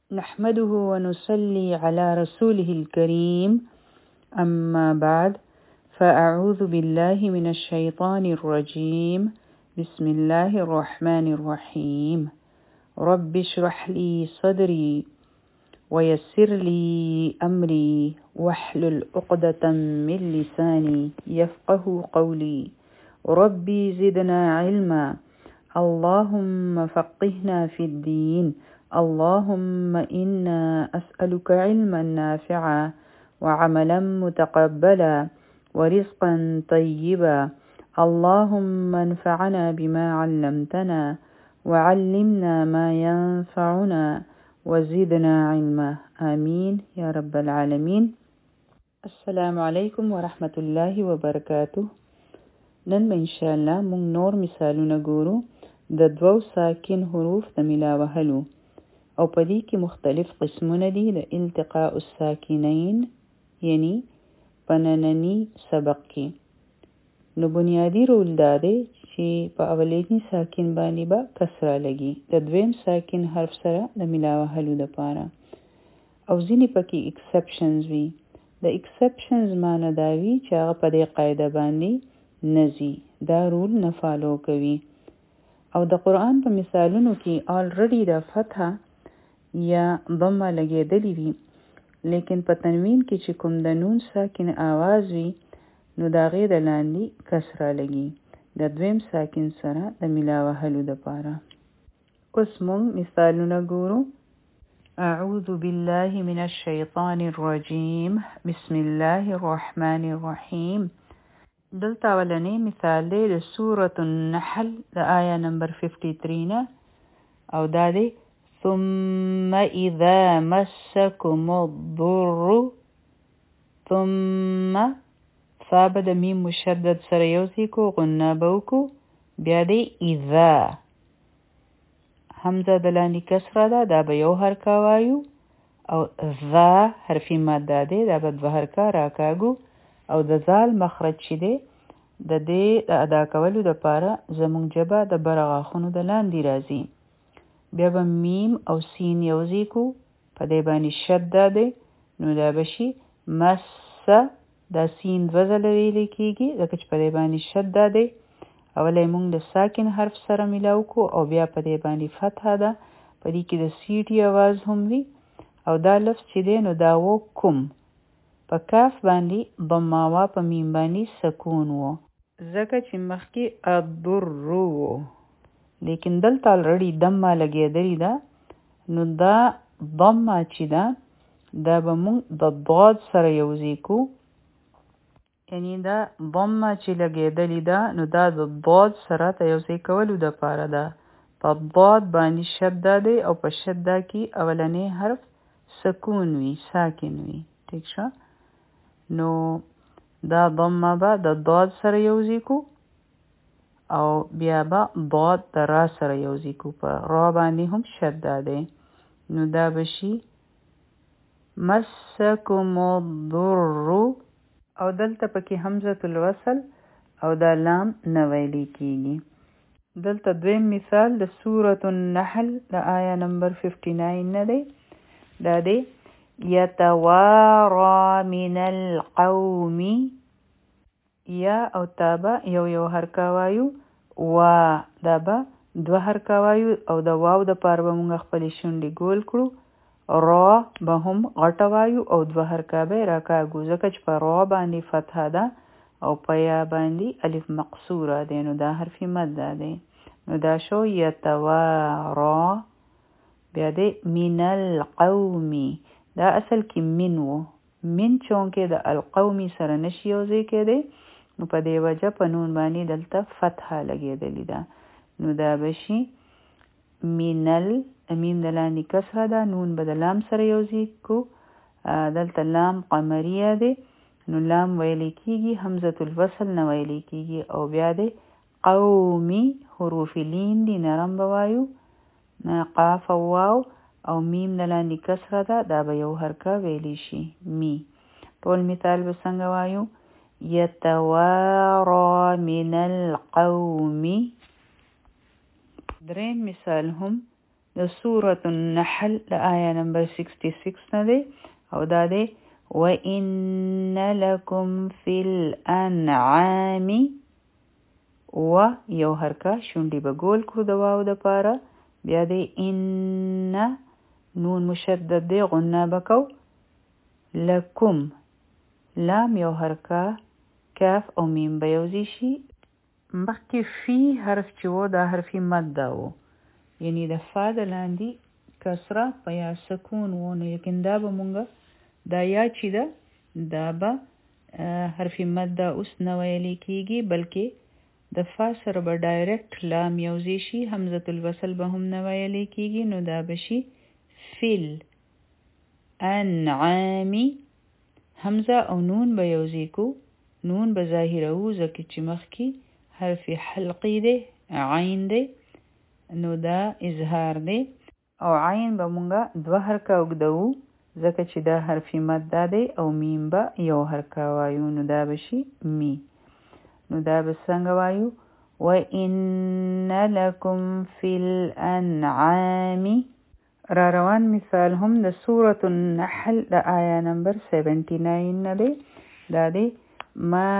نحمده ونصلي على رسوله الكريم أما بعد فأعوذ بالله من الشيطان الرجيم بسم الله الرحمن الرحيم رب اشرح لي صدري ويسر لي أمري واحلل عقدة من لساني يفقه قولي ربي زدنا علما اللهم فقهنا في الدين اللهم إنا أسألك علما نافعا وعملا متقبلا ورزقا طيبا اللهم انفعنا بما علمتنا وعلمنا ما ينفعنا وزدنا علما آمين يا رب العالمين. السلام علیکم ورحمة الله وبرکاته. نن ان شاء الله مونږ نور مثالونه ګورو د دوو ساکن حروف د ملا وهلو او په دې کې مختلف قسمونه دي د التقاء الساکنین یعنی په ننني سبق کې. نو بنیادی رول دا دی چې په اولنی ساکن باندې به کسره لګي د دویم ساکن حرف سره د ملا وهلو لپاره او ځینې پکې ایکسپشنز وي. د ایکسپشنز معنی دا وي چې هغه په دې قاعده باندې نزي دا رول نه فالو کوي او د قرآن په مثالونو کې آلریډي د فتحه یا ضمه لګېدلې وي لیکن په تنوین کې چې کوم د نون ساکن آواز وي نو د هغې د لاندې کسره لګي د دویم ساکن سره د ملا وهلو دپاره. اوس مونږ مثالونه ګورو. اعوذ بالله من الشیطان الرجیم بسم الله الرحمن الرحیم. دلته اولنی مثال دی د سورة النحل د آیه نمبر 53 نه او دا دی ثم اذا مسکم الضر ثم فا به د میم مشدد سره یوځای کو غنه به وکو بیا دی اذا حمزه د لاندې کسره ده دا به یو حرکه وایو او ذا حرفي ماده دی دا به دوه حرکه راکاږو او د زال مخرج چې دی د دې د ادا کولو دپاره زموږ ژبه د بره غاښونو د لاندې راځي. بیا به میم او سین یوځای کو په دې باندې شده دی نو دا به شي مسه دا سین دوه ځله ویلی کېږي ځکه چې په دې باندې شده دی. اولی مونږ د ساکن حرف سره میلاو کو او بیا په دې باندې فتحه ده په دې کې د سیټي آواز هم وي او دا لفظ چې دی نو دا و کوم په کاف باندې ضمه وه په میم باندې سکون و ځکه چې مخکې الضر و لیکن دلته الریډي دمه لګېدلې ده نو دا ضمه چې ده دا به مونږ د ضاد سره یوځای کو یعنی دا ضمه چې لګېدلې ده نو دا د ضاد سره د یوځای کولو دپاره ده. په ضاد باندې شده دی او په شده کې اولنی حرف سکون وي ساکن وي. ټیک شو نو دا ضمه به د ضاد سره یوځای کو او بیا به ضاد د را سره یوځای کو په را باندې هم شده دی نو دا به شي مسکم الضر او دلته پکې حمزه الوصل او دا لام نه ویلی کېږي. دلته دویم مثال د سورة النحل د آیه نمبر 59 نه دی دا دی یتوارا من القوم یا او تابه یو حرکه وایو وا دا به دوه حرکه وایو او د واو د پاره به مونږ خپلې شونډې ګول کړو را به هم غټه وایو او دوه حرکه به یې راکاږو ځکه چې په را باندې فتحه ده او په یا باندې الف مقصوره دی نو دا حرفي مده دی نو دا شو یتوارا بیا دی من القومی دا اصل کې من و من چونکې د القومی سره نشي یوځای کېدی نو په دې وجه په نون باندې دلته فتحه لګېدلې ده نو دا به شي مینل میم د لاندې کسره ده نون به د لام سره یوځای کو دلته لام قمریه دی نو لام ویلی کېږي حمزة الوصل نه ویلی کېږي او بیا دی قومي حروف لین دي نرم به وایو قاف او واو او میم د لاندې کسره ده دا به یو حرکه ویلی شي می. ټول مثال به څنګه وایو یتوارا من القوم. دریم مثال هم د د سورة النحل د آیه نمبر 66 نه دی او دا دی وَإِنَّ لَكُمْ فِي الْأَنْعَامِ و یو حرکه شونډې به ګول کړو د واو د پاره بیا دی ان نون مشدد دی غنه بکو لکم لام یو حرکه کاف او میم به یوځای شي مخکې فی حرف چې و دا حرفي مد دا و یعنی د فا د لاندې کسره په یا سکون و نو یقین دا به مونږه دا یا چې ده دا به حرفي مد دا اوس نه ویلی کېږي بلکې د فا سره به ډایرکټ لام یوځای شي همزة الوصل به هم نه ویلی کېږي نو دا به شي فیل انعامی همزه او نون به یوځای کو نون به ظاهره و ځکه چې مخکې حرف حلقی دی عین دی نو دا اظهار دی او عین به مونږه دوه حرکه اوږدوو ځکه چې دا حرف مد دا دی او میم به یو حرکه وایو نو دا به شي می نو دا به څنګه وایو وَإِنَّ لَكُمْ فِي الْأَنْعَامِ را روان مثال هم د سورة النحل د آیه نمبر 79 نه دی دا دی ما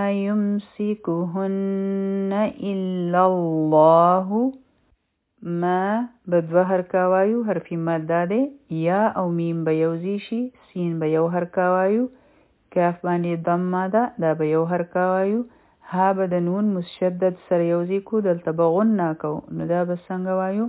يمسكهن إلا الله ما به دوه حرکه وایو حرفي مد دا دی یا او میم به یوځای شي سین به یو حرکه وایو کاف باندې ضمه ده دا به یو حرکه وایو ها به د نون مشدد سره یوځای کو دلته به غنه کو نو دا به څنګه وایو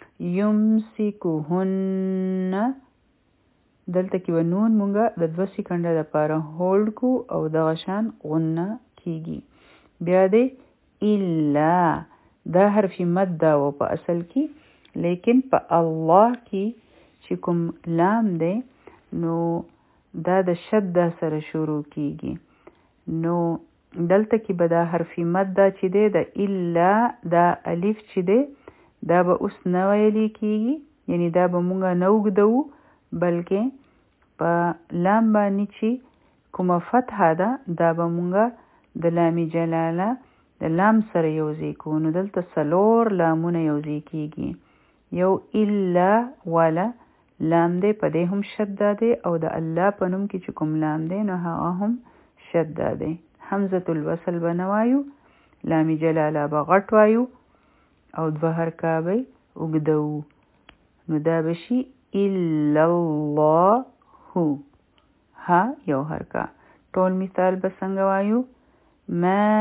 یمسکهن دلته کې به نون مونږه د 2 سکنډه لپاره هولډ کو او دغه شان غنه کیږي بیا دی الا دا حرف مد دا و په اصل کې لیکن په الله کې چې کوم لام دی نو دا د شد سره شروع کیږي نو دلته کې به دا حرف مد دا چې دی د الا دا الف چې دی دا به اوس نه ویلی کېږي یعنی دا به مونږه نه اوږدوو بلکې په لام باندې چې کومه فتحه ده دا به مونږه د لام جلاله د لام سره یوځای کوو نو دلته څلور لامونه یوځای کېږي یو الا ولا لام دی په دې هم شد دی او د الله په نوم کې چې کوم لام دی نو هغه هم شد دی همزة الوصل به نه وایو لام جلاله به غټ وایو او دوه حرکه به اوږدوو نو دا به شي الا الله ها یو حرکه ټول مثال به څنګه وایو ما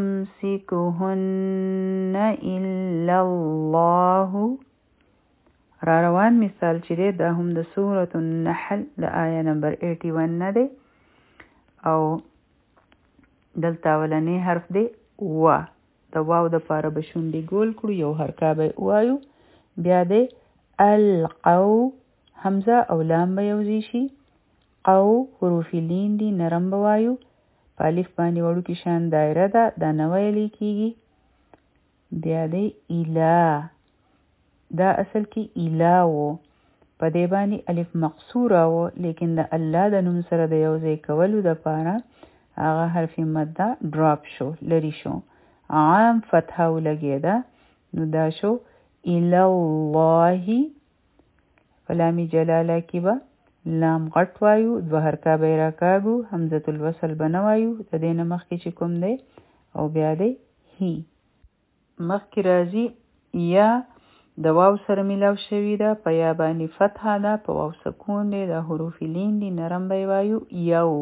يمسكهن الا الله را روان مثال چې دی دا هم د سورة النحل د آیه نمبر 81 نه دی او دلته اولنی حرف دی و د واو د پاره به شونډې ګول کړو یو حرکه به وایو بیا دی القو همزه او لام به یوځای شي قو حروف لین دي نرم به وایو په الف باندې وړوکې شان دایره ده دا نه ویلی کېږي بیا دی اله دا اصل کې اله و په دې باندې الف مقصوره و لیکن د الله د نوم سره د یوځای کولو دپاره هغه حرف مده ډراپ شو لرې شو عام فتحه ولګېده نو دا شو الی الله په لام جلاله کې به لام غټ وایو دوه حرکه به یې راکاږو همزة الوصل به نه وایو د دې نه مخکې چې کوم دی او بیا دی هی مخکې راځي یا د واو سره میلاو شوي ده په یا باندې فتحه ده په واو سکون دی د حروف لین دي نرم به یې وایو یو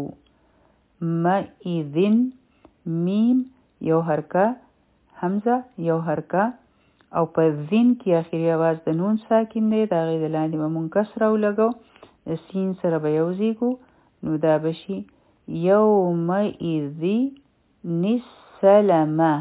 مئذن میم یو حرکه حمزه یو حرکه او په ذین کې آخري آواز د نون ساکن دی د هغې د لاندې به مونږ کسره ولګو د سین سره به یوځای کړو نو دا به شي یومئذ السلمه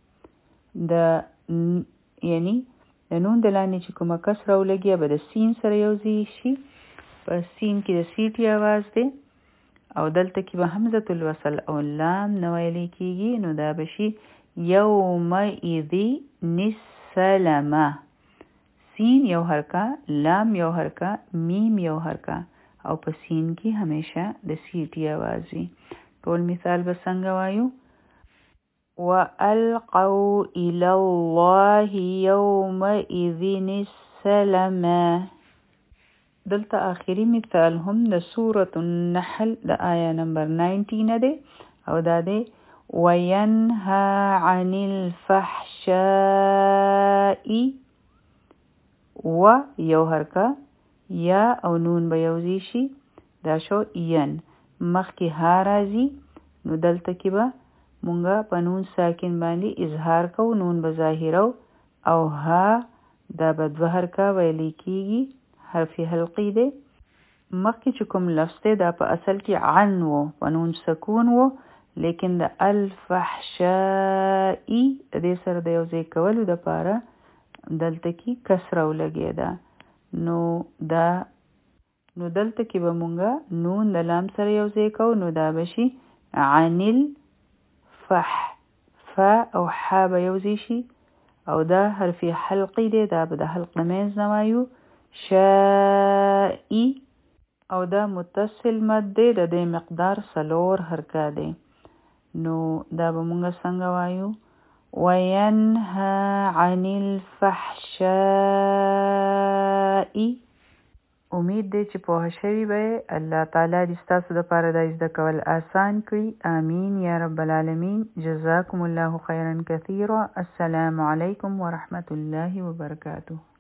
یعنی د نون د لاندې چې کومه کسره ولګي به د سین سره یوځای شي په سین کې د سیټي آواز دی او دلته کې به همزة الوصل او لام نه ویلی کېږي نو دا به شي یومئذ السلمه سین یو حرکه لام یو حرکه میم یو حرکه او په سین کې همیشه د سیټي آواز وي ټول مثال به څنګه وایو وَأَلْقَوْا إِلَى اللَّهِ يَوْمَئِذٍ سلما. دلته آخري مثال هم د سورة النحل د آیه نمبر 19 ده او دا ده وینها عن الفحشاء و یو حرکه یا او نون به یوزی شي دا شو ین مخکې ها راځي نو دلته کې به مونږه په نون ساکن باندې اظهار کو نون به ظاهرو او ها دا به دوه حرکه ویلی کیږي حرف حلقی ده مخکې چې کوم لفظ ده دا په اصل کې عن و په نون سکون و لیکن د الفحشائی د دې سره د یو ځای کولو دپاره دلته کې کسره ولګې ده نو دلته کې به مونږه نون د لام سره یو ځای کوو نو دا بشي عن الفح فا او حا به یو ځای شي او دا حرف حلقی دی دا به د حلق میز نوایو شائی او دا متصل مد دی د دې مقدار 4 حرکه دی نو دا به مونږه څنګه وایو وینها عن الفحشاء. امید دی چې پوه شوي به الله تعالی دې ستاسو دپاره دا زده کول آسان کړي. آمین یا رب العالمین. جزاکم الله خیرا کثیرا. السلام علیکم ورحمة الله وبرکاته.